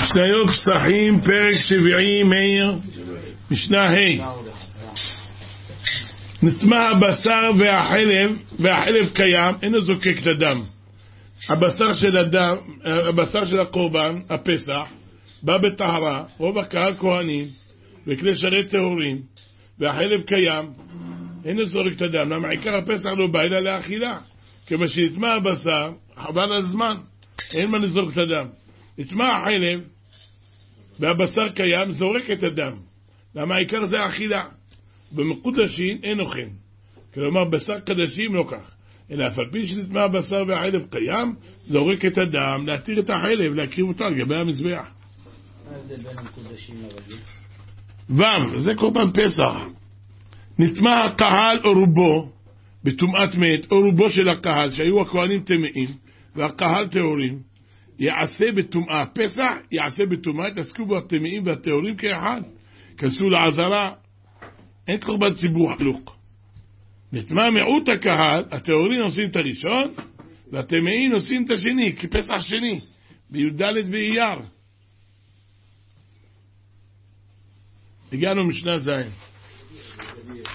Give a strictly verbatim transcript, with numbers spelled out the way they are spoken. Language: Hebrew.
משניות פסחים, פרק שביעי, מאיר, משנה ה'. נטמע הבשר והחלב, והחלב קיים, אינו זוקק את הדם. הבשר של הדם, הבשר של הקורבן, הפסח, בא בטהרה, רוב הקהל כהנים, וכלי שרת טהורים, והחלב קיים, אינו זורק את הדם. למה עיקר הפסח לא בא אלא לאכילה? כמה שנטמע הבשר, חבל על זמן, אין מה לזורק את הדם. נטמע החלב, והבשר קיים, זורק את הדם. למה העיקר זה האכילה? במקודשים אין אוכל. כלומר, בשר קדשים לא כך. אלא אף על פי שנטמע הבשר והחלב קיים, זורק את הדם, להתיר את החלב, להקריב אותו על גבי המזבח. מה זה בין המקודשים לרגיל? והם, זה קורבן פסח. נטמע הקהל או רובו, בטומאת מת, או רובו של הקהל, שהיו הכהנים טמאים, והקהל טהורים, יעשה בטומאה. פסח יעשה בטומאה, תעסקו בו הטמאים והטהורים כאחד. כנסו לעזרה, אין קורבן ציבור חלוק. נטמע מיעוט הקהל, הטהורים עושים את הראשון, והטמאים עושים את השני, כפסח שני, בי"ד באייר. הגענו משנה זין.